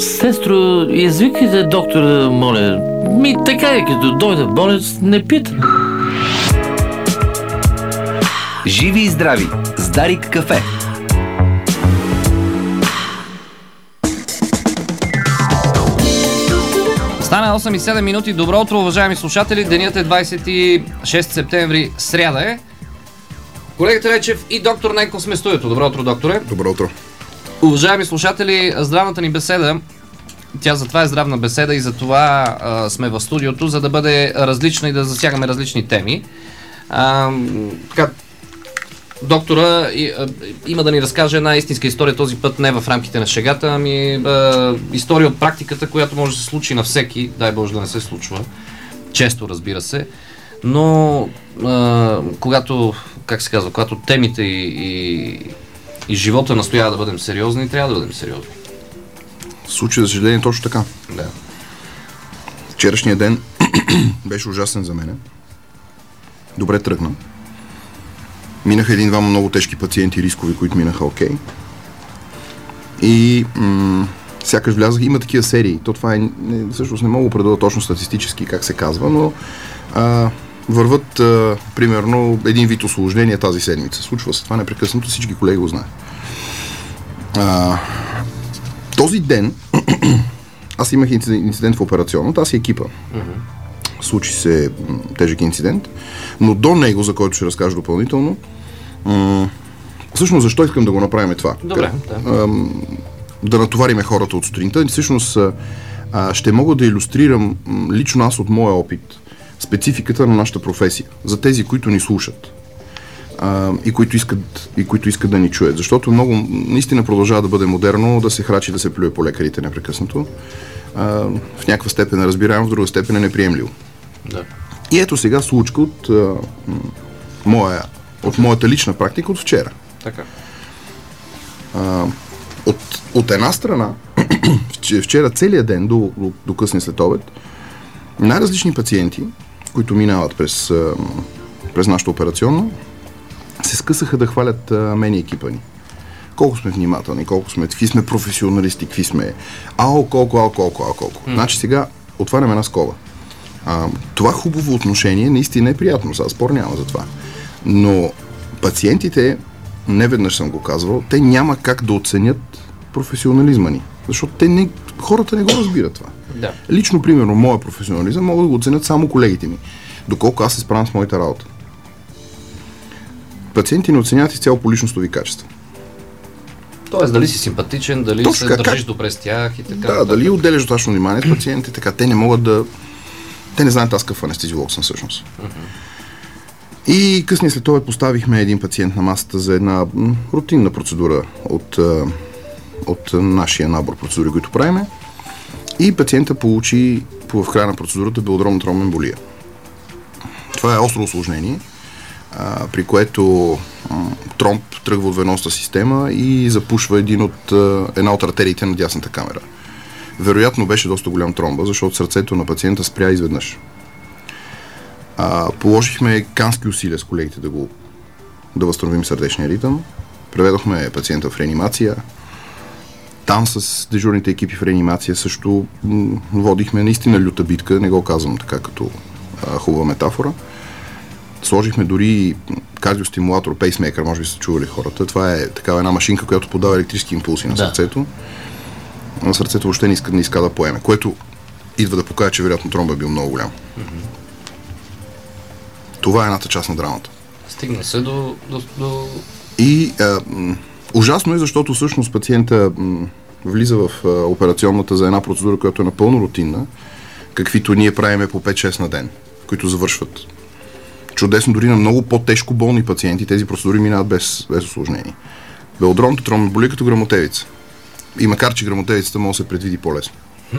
Сестро, извикайте доктора, моля. Така е, като дойде болец, не пита. Живи и здрави с Дарик кафе. Стана 8 и 7 минути. Добро утро, уважаеми слушатели. Денят е 26 септември, сряда е. Колегата Речев и доктор Ненков сме в студиото. Добро утро, докторе. Добро утро. Уважаеми слушатели, здравната ни беседа, тя затова е здравна беседа и затова сме в студиото, за да бъде различна и да засягаме различни теми. Така, доктора има да ни разкаже една истинска история, този път не в рамките на шегата, ами история от практиката, която може да се случи на всеки, дай Боже да не се случва, често, разбира се, но когато, как се казва, когато темите и живота настоява да бъдем сериозни, трябва да бъдем сериозни. Случай, за съжаление, точно така. Да. Вчерашният ден беше ужасен за мене. Добре тръгна. Минаха един-двама много тежки пациенти, рискови, които минаха окей. И сякаш влязах, има такива серии. То това всъщност не мога да определя точно статистически как се казва, но върват примерно един вид усложнение тази седмица. Случва се това непрекъснато, всички колеги го знаят. Този ден аз имах инцидент в операционната, аз и екипа. Случи се тежък инцидент, но до него, за който ще разкажа допълнително, всъщност защо искам да го направим това? Добре, да натовариме хората от сутринта. Всъщност ще мога да илюстрирам лично аз от моя опит спецификата на нашата професия, за тези, които ни слушат и които искат да ни чуят. Защото много наистина продължава да бъде модерно да се храчи, да се плюе по лекарите непрекъснато. В някаква степен е разбираемо, в друга степен е неприемливо. Да. И ето сега случка от моята лична практика от вчера. Така. От една страна, вчера целият ден до късния след обед, най-различни пациенти, които минават през нашата операционна, се скъсаха да хвалят мен и екипа ни. Колко сме внимателни, какви сме професионалисти, какви сме колко. Значи сега отваряме една скоба. Това хубаво отношение наистина е приятно, сега спор няма за това. Но пациентите, неведнъж съм го казвал, те няма как да оценят професионализма ни. Защото хората не го разбират това. Да. Лично, примерно, моя професионализъм могат да го оценят само колегите ми. Доколко аз се справям с моята работа. Пациенти не оценяват изцяло по личностови качества. Тоест, дали си симпатичен, дали точно се държиш добре с тях и така. Да, дали отделяш достатъчно внимание с пациентите, така те не могат да... Те не знаят аз какъв анестезиолог съм всъщност. И късния след това поставихме един пациент на масата за една рутинна процедура от нашия набор процедури, които правиме. И пациента получи в края на процедурата белодробна тромбна емболия. Това е остро усложнение, при което тромб тръгва от веносната система и запушва една от артериите на дясната камера. Вероятно беше доста голям тромба, защото сърцето на пациента спря изведнъж. Положихме кански усилия с колегите да възстановим сърдечния ритъм. Преведохме пациента в реанимация. Там с дежурните екипи в реанимация също водихме наистина люта битка, не го казвам така като хубава метафора. Сложихме дори кардиостимулатор, пейсмейкър, може би са чували хората. Това е такава една машинка, която подава електрически импулси на сърцето. На сърцето въобще не иска да поеме, което идва да покаже, че вероятно тромба е бил много голям. Това е едната част на драмата. Стигна се до... И ужасно е, защото всъщност пациента влиза в операционната за една процедура, която е напълно рутинна, каквито ние правиме по 5-6 на ден, които завършват чудесно. Дори на много по-тежко болни пациенти тези процедури минават без усложнение. Белодробната тромбна емболия като гръмотевица. И макар че гръмотевицата може да се предвиди по-лесно.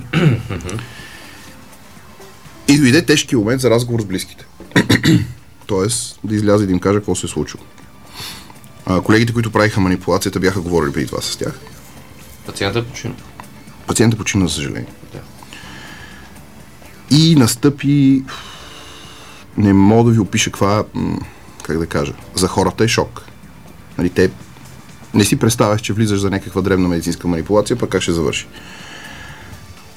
И дойде тежки момент за разговор с близките. Тоест да изляза и да им кажа какво се е случило. Колегите, които правиха манипулацията, бяха говорили преди това с тях. Пациентът почина. Пациентът почина, за съжаление. Да. И настъпи... Не мога да ви опиша каква, как да кажа, за хората е шок. Нали, те не си представяш, че влизаш за някаква дребна медицинска манипулация, пък как ще завърши.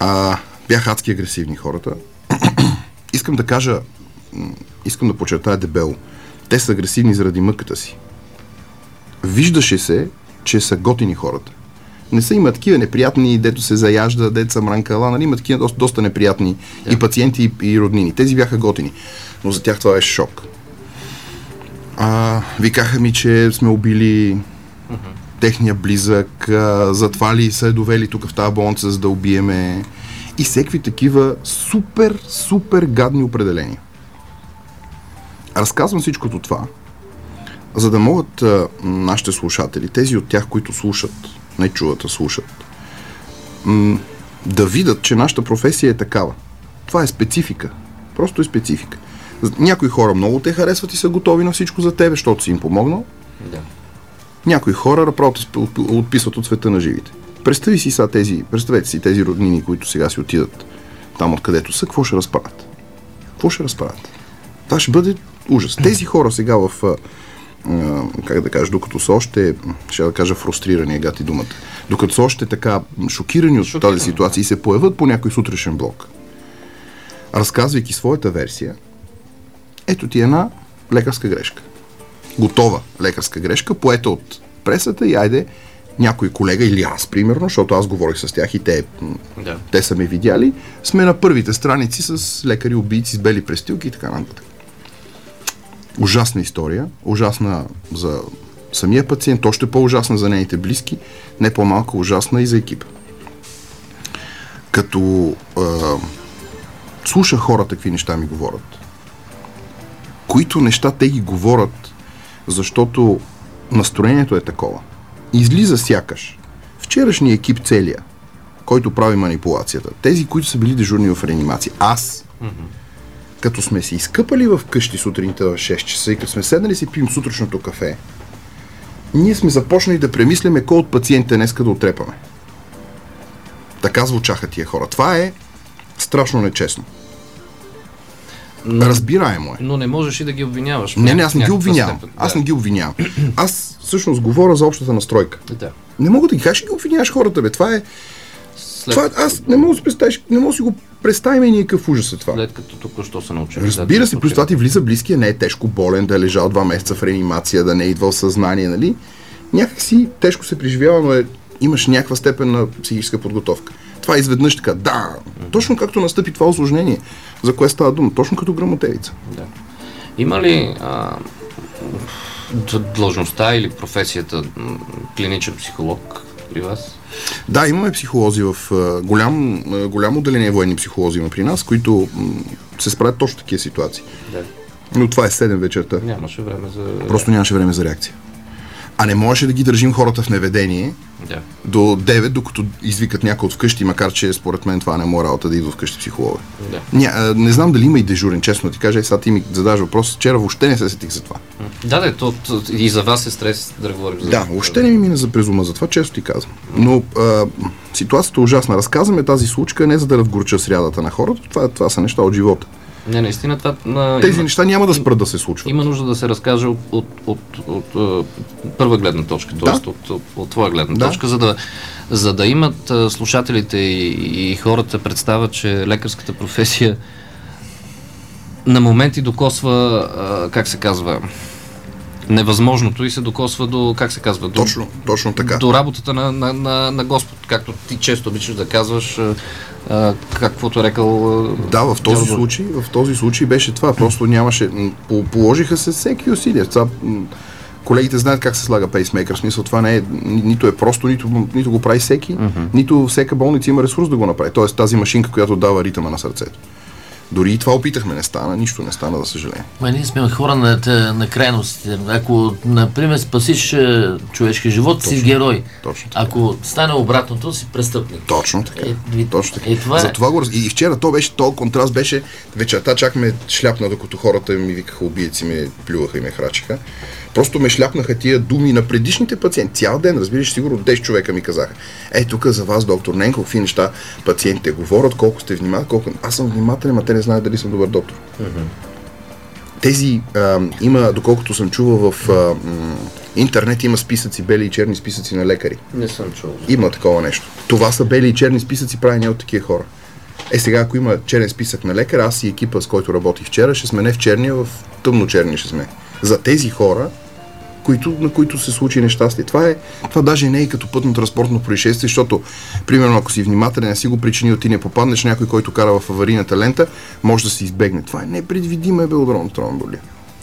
Бяха адски агресивни хората. Искам да подчертая дебело. Те са агресивни заради мъката си. Виждаше се, че са готини хората. Не са има такива неприятни, дето се заяжда, дето са мранкала, нали? Има такива доста неприятни и пациенти, и роднини. Тези бяха готини. Но за тях това беше шок. Викаха ми, че сме убили техния близък, затова ли са довели тук в тази болница, за да убиеме. И всеки такива супер гадни определения. Разказвам всичкото това, за да могат нашите слушатели, тези от тях, които слушат, не чуват, а слушат, да видят, че нашата професия е такава. Това е специфика. Просто е специфика. Някои хора много те харесват и са готови на всичко за тебе, защото си им помогнал. Да. Някои хора направо отписват от света на живите. Представете си тези роднини, които сега си отидат там, откъдето са, какво ще разправят? Какво ще разправят? Това ще бъде ужас. Тези хора сега как да кажа, докато са още, ще да кажа фрустрирани, гати думата, докато са още така шокирани от тази ситуация и се появят по някой сутрешен блок, разказвайки своята версия, ето ти една лекарска грешка. Готова лекарска грешка, поета от пресата и айде някой колега или аз, примерно, защото аз говорих с тях и те са ме видяли, сме на първите страници с лекари-убийци с бели престилки и така нататък. Ужасна история, ужасна за самия пациент, още по-ужасна за нейните близки, не по-малко ужасна и за екипа. Като слушах хората какви неща ми говорят, които неща те ги говорят, защото настроението е такова. Излиза сякаш вчерашния екип целия, който прави манипулацията, тези, които са били дежурни в реанимация, аз, като сме се изкъпали в къщи сутринта в 6 часа и като сме седнали си пием сутрешното кафе, ние сме започнали да премисляме кой от пациентите днеска да отрепаме. Така звучаха тия хора. Това е страшно нечестно. Разбираемо е. Но не можеш и да ги обвиняваш. Не, аз не ги обвинявам. Аз не ги обвинявам. Аз всъщност говоря за общата настройка. Да. Не мога да ги кажеш, ще ги обвиняваш хората, бе. Това е... аз не мога да си го представим и никакъв ужас е това. След като току-що се научили. Разбира се, плюс това ти влиза близкия, не е тежко болен, да е лежал 2 месеца в реанимация, да не е идвал съзнание, нали? Някак си тежко се преживява, но имаш някаква степен на психическа подготовка. Това е изведнъж така, точно както настъпи това усложнение, за кое става дума, точно като гръмотевица. Да. Има ли длъжността или професията клиничен психолог при вас? Да, имаме психолози в голямо отделение военни психолози има при нас, които се справят точно такива ситуации. Да. Но това е 7 вечерта. Нямаше време за... Просто нямаше време за реакция. А не можеше да ги държим хората в неведение до 9, докато извикат някой от вкъщи, макар че според мен това не е моя работа да идва вкъщи психолога. Да. Не знам дали има и дежурен, честно ти кажа, сега ти ми задаваш въпрос, вчера въобще не се сетих за това. И за вас е стрес да говорим за това. Да, въобще не ми мина за през ума, за това често ти казвам. Но ситуацията е ужасна. Разказваме тази случка не за да разгорча срядата на хората, това са неща от живота. Не, наистина това... Тези неща няма да спрат да се случват. Има нужда да се разкаже от първа гледна точка, т.е. от твоя гледна точка, за да имат слушателите и хората представят, че лекарската професия на моменти докосва, как се казва, невъзможното и се докосва до, как се казва, точно така. До работата на Господ, както ти често обичаш да казваш, каквото е рекал. Да, в този случай беше това. Просто нямаше. Положиха се всеки усилия. Това, колегите знаят как се слага пейсмейкър. В смисъл, това не е, нито е просто, нито го прави всеки, нито всяка болница има ресурс да го направи. Тоест тази машинка, която дава ритъма на сърцето. Дори и това опитахме, не стана, нищо не стана, за съжаление. Ние сме хора на крайностите. Ако, например, спасиш човешки живот, си герой. Точно. Ако стане обратното, си престъпник. Точно така. Точно така. Това и вчера този контраст беше, вечерта чак ме шляпна, докато хората ми викаха убийци, ме плюваха и ме храчеха. Просто ме шляпнаха тия думи на предишните пациенти. Цял ден, разбираш, сигурно 10 човека ми казаха: тук за вас, доктор Ненков, какви неща пациентите говорят, колко сте внимателни, аз съм внимателен, а те не знаят дали съм добър доктор. Тези има, доколкото съм чувал в интернет, има списъци, бели и черни списъци на лекари. Не съм чувал. Има такова нещо. Това са бели и черни списъци, правени от такива хора. Сега, ако има черен списък на лекар, аз и екипа, с който работих вчера, ще сме не в черния, в тъмно черния ще сме. За тези хора, на които се случи нещастие. Това даже не е като пътно-транспортно происшествие, защото, примерно, ако си внимателен, не си го причинил, ти не попаднеш, някой, който кара в аварийната лента, може да се избегне. Това е непредвидима белодробна тромболия.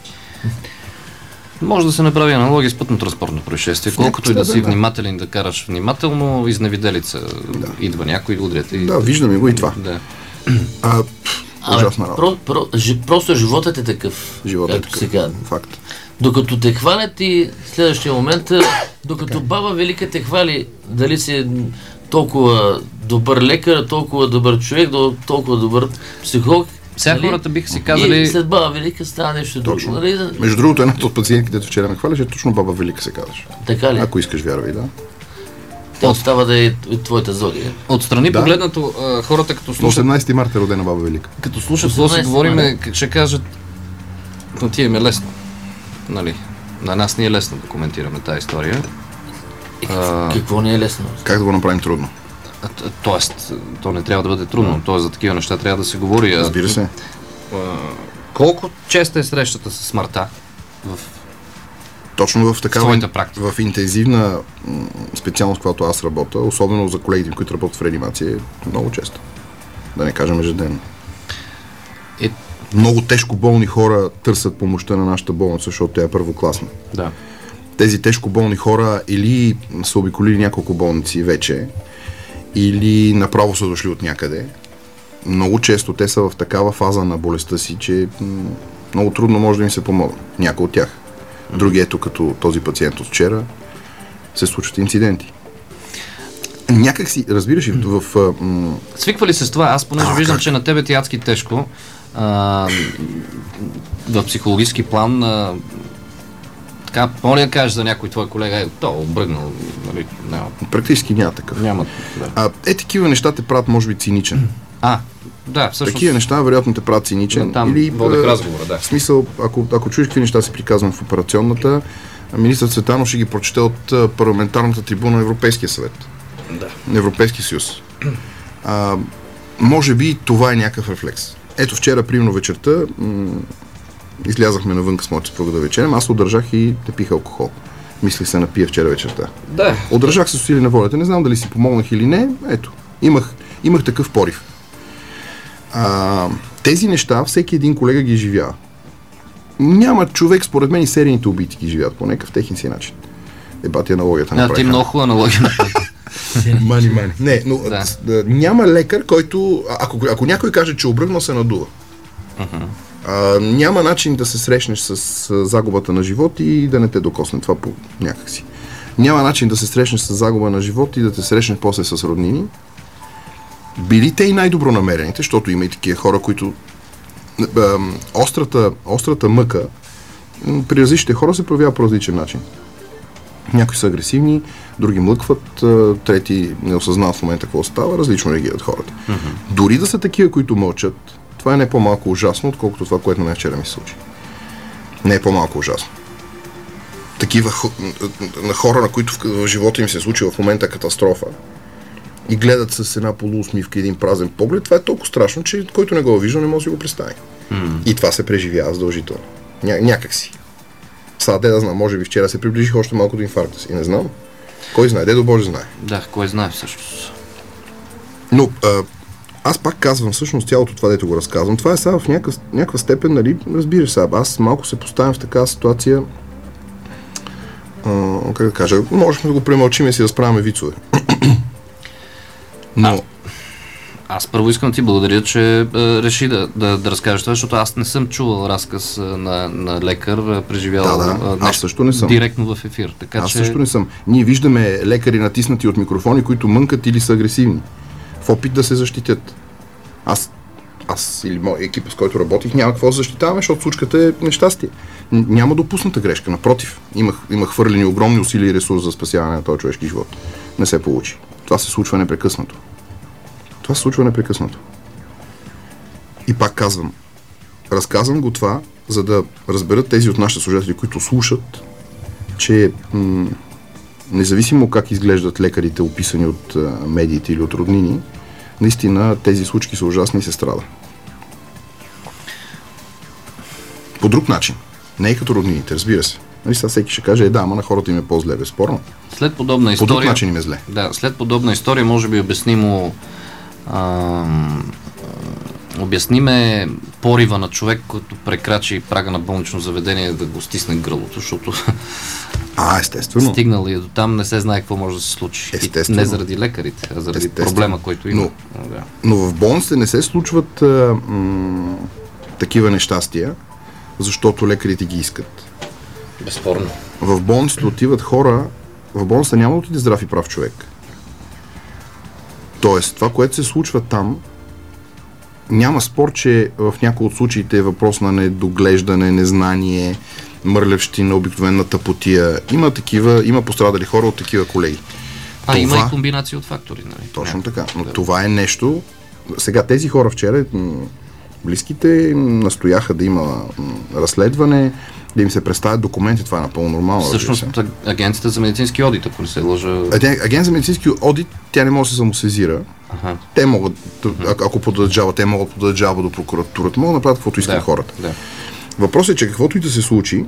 Може да се направи аналогия с пътно-транспортно происшествие. Колкото и да си внимателен, да караш внимателно, изневиделица идва някой да удрят. Да, виждаме го и това. Да. Ужасна работа. Просто животът е такъв. Животът е такъв. Факт. Докато те хвалят и следващия момент, докато баба Велика те хвали, дали си толкова добър лекар, толкова добър човек, толкова добър психолог. Сега хората биха си казали... И след баба Велика става нещо друго. Нали? Между другото, едната от пациентките, където вчера ме хваляше, точно баба Велика се казваш. Така ли? Ако искаш, вярвай, да. Тя остава да е твоята зодия. Отстрани погледнато, хората като слушат... 18 марта е родена баба Велика. Като слушат, какво си говориме, ще кажат, но ти е лесно. Нали? На нас не е лесно да коментираме тази история. Какво не е лесно? Как да го направим трудно? Тоест, то не трябва да бъде трудно. Тоест, за такива неща трябва да се говори. Разбира се. Колко честа е срещата с смъртта точно в такава практика? В интензивна специалност, когато аз работя, особено за колегите, които работят в реанимация, е много често. Да не кажем ежедневно. Много тежко болни хора търсят помощта на нашата болница, защото тя е първокласна. Да. Тези тежко болни хора или са обиколили няколко болници вече, или направо са дошли от някъде. Много често те са в такава фаза на болестта си, че много трудно може да им се помогне. Някой от тях. Други, ето като този пациент от вчера, се случват инциденти. Някак си, разбираш ли, Свиква ли се с това? Аз понеже виждам, че на тебе ти е адски тежко. В психологически план така, моля да кажеш за някой твой колега, то обръгнал, нали? Практически няма такъв. Няма, да. Такива неща те правят, може би, циничен. Да, всъщност. Такива неща, вероятно, те правят циничен. Там или водех разговора, да. В смисъл, ако чуеш какви неща се приказвам в операционната, министър Цветанов ще ги прочете от парламентарната трибуна на Европейския съвет. Да. На Европейския съюз. Може би това е някакъв рефлекс. Ето вчера, примерно вечерта, излязахме навън с моята съпруга да вечерям, аз удържах и да пих алкохол. Мислих се напия вчера вечерта. Да. Удържах се с усилие на волята. Не знам дали си помогнах или не. Ето, имах такъв порив. Тези неща всеки един колега ги изживява. Няма човек, според мен и серийните убийци ги живеят по някакъв техен си начин. Ебати аналогията направиха. Ти много хубава аналогия. Мани. Не, но няма лекар, който... Ако някой каже, че обръгнал, се надува. Няма начин да се срещнеш с загубата на живот и да не те докосне това по някакси. Няма начин да се срещнеш с загуба на живот и да те срещнеш после с роднини. Били те и най-добронамерените, защото има и такива хора, които острата мъка при различните хора се проявява по различен начин. Някои са агресивни, други млъкват, трети не осъзнават в момента какво става, различно реагират хората. Дори да са такива, които мълчат, това е не по-малко ужасно, отколкото това, което на мен вчера ми се случи. Не е по-малко ужасно. Такива на хора, на които в живота им се случи в момента катастрофа и гледат с една полуусмивка един празен поглед, това е толкова страшно, че който не го вижда, не може да си го представи. И това се преживява задължително. Някак си. Сега да знам, може би вчера се приближих още малко до инфаркта си. Не знам. Кой знае? Дедо Боже знае. Да, кой знае всъщност. Но аз пак казвам всъщност цялото това, дето го разказвам. Това е сега в някаква степен, нали, разбираш сега. Аз малко се поставям в такава ситуация, как да кажа, можехме да го премълчим и си разправяме вицове. Но... Аз първо искам да ти благодаря, че реши да разкажеш това, защото аз не съм чувал разказ на лекар, преживял аз също не съм. Директно в ефир. Също не съм. Ние виждаме лекари натиснати от микрофони, които мънкат или са агресивни. В опит да се защитят. Аз или моят екип, с който работих, няма какво да защитаваме, защото случката е нещастие. Няма допусната грешка. Напротив, имах хвърлени огромни усилия и ресурс за спасяване на този човешки живот. Не се получи. Това се случва непрекъснато. И пак казвам, разказвам го това, за да разберат тези от нашите служители, които слушат, че независимо как изглеждат лекарите, описани от медиите или от роднини, наистина тези случки са ужасни и се страда. По друг начин. Не е като роднините, разбира се. Нали, сега всеки ще каже, да, ама на хората им е по-зле, безспорно. След подобна история... По друг начин им е зле. Да, след подобна история може би обясниме порива на човек, който прекрачи прага на болнично заведение да го стисне гърлото, защото естествено. Стигнал и до там не се знае какво може да се случи. Естествено. Не заради лекарите, а заради проблема, който има. Но в болниците не се случват такива нещастия, защото лекарите ги искат. Безспорно. В болниците отиват хора, в болницата няма да отиде здрав и прав човек. Тоест, това, което се случва там, няма спор, че в някои от случаите е въпрос на недоглеждане, незнание, мърлевщина, обикновена тъпотия. Има пострадали хора от такива колеги. Има и комбинация от фактори. Нали? Точно така. Но това е нещо... Сега тези хора вчера, близките настояха да има разследване, да им се представят документи, това е напълно нормално. Всъщност Агенцията за медицински одит, ако не се лъжа... Агенцията за медицински одит, тя не може да се самосезира. Те могат, ако подадат жалба, те могат да подадат жалба до прокуратурата, могат да направят каквото искат хората. Да. Въпросът е, че каквото и да се случи,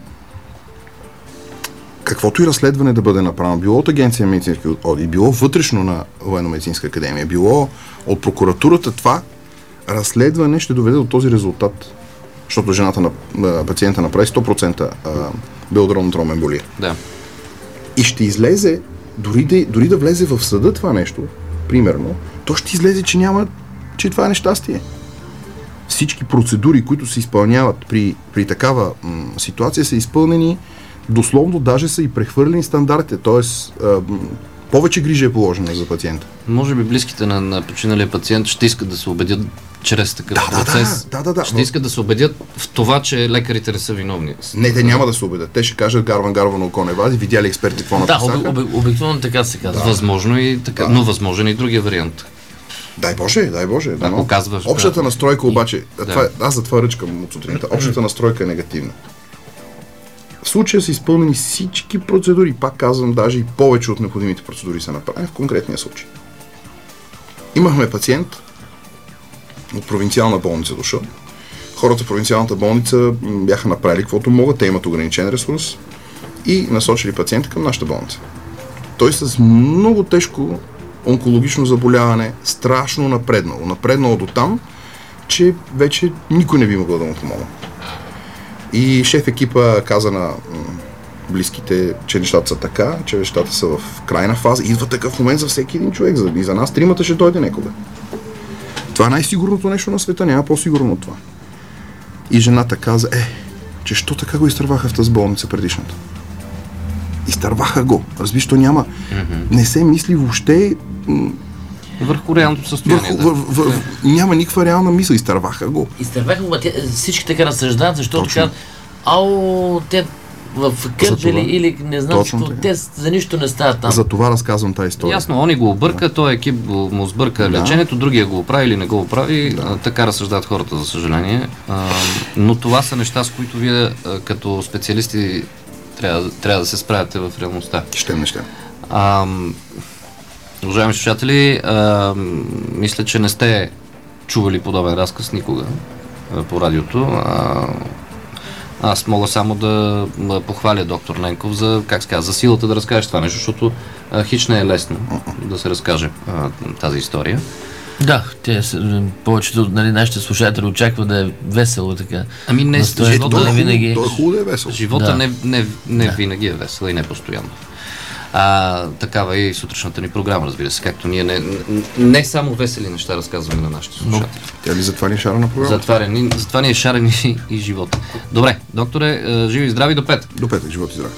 каквото и разследване да бъде направено, било от Агенция за медицински одит, било вътрешно на Военно-медицинска академия, било от прокуратурата, това разследване ще доведе до този резултат. Защото жената на пациента направи 100% белодробна емболия. Да. И ще излезе, дори да влезе в съда това нещо, примерно, то ще излезе, че това е нещастие. Всички процедури, които се изпълняват при такава ситуация, са изпълнени дословно, даже са и прехвърлени стандартите, т.е. повече грижа е положена за пациента. Може би близките на починалия пациент ще искат да се убедят чрез такъв процес. Ще искат да се убедят в това, че лекарите не са виновни. Не, те няма да се убедят. Те ще кажат гарван око не вади, видяли експерти какво написаха. Да, обикновено така се казва. Възможно и така, но възможен и другия вариант. Дай Боже. Ако казваш, общата настройка обаче, аз затова ръчкам от сутринта, общата настройка е негативна. В случая са изпълнени всички процедури, пак казвам, даже и повече от необходимите процедури са направени в конкретния случай. Имахме пациент от провинциална болница дошъл. Хората в провинциалната болница бяха направили каквото могат, те имат ограничен ресурс и насочили пациента към нашата болница. Той с много тежко онкологично заболяване, страшно напреднало до там, че вече никой не би могъл да му помогне. И шеф екипа каза на близките, че нещата са така, че нещата са в крайна фаза. Идва такъв момент за всеки един човек. И за нас тримата ще дойде некога. Това е най-сигурното нещо на света, няма по-сигурно от това. И жената каза, че що така го изтърваха в тази болница предишната? Изтърваха го. Разбираш, то няма. Не се мисли въобще върху реалното състояние. Няма никаква реална мисъл. Изтърваха го. Изтърваха го, всички така разсъждават, защото казват, те в Кърджали или не знам какво, те за нищо не стават там. За това разказвам тази история. Ясно, он го обърка, този екип му сбърка лечението, другия го оправи или не го оправи. Така разсъждават хората, за съжаление. Но това са неща, с които вие като специалисти трябва да се справяте в реалността. Ще. Уважаеми слушатели, мисля, че не сте чували подобен разказ никога по радиото. Аз мога само да похваля доктор Ненков за силата да разкажеш това нещо, защото хич не е лесно да се разкаже тази история. Да, повечето нашите слушатели очакват да е весело така. Живота не винаги. То е хубаво да е весело. Живота не винаги е весел и не постоянно. Такава и сутрешната ни програма, разбира се, както ние не само весели неща разказваме на нашите слушатели. Тя ли затова ни е шарена програма? Затова ни е шарен и живот. Добре, докторе, живи и здрави до петък. До петък, живот и здрави.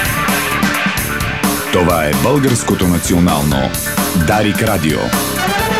Това е Българското национално Дарик Радио.